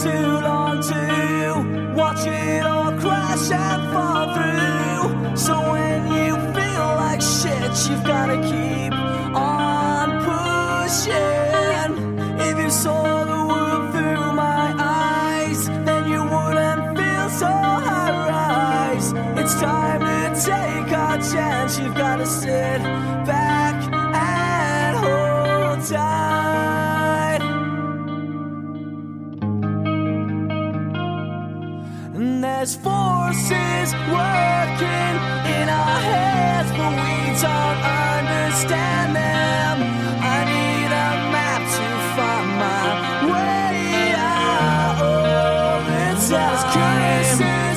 too long to watch it all crash and fall through. So when you feel like shit, you've gotta keep on pushing. If you saw the world through my eyes, then you wouldn't feel so high-rise. It's time to take our chance. You've gotta sit back and hold tight. And there's forces working in our heads, but we don't understand them. I need a map to find my way out all the time.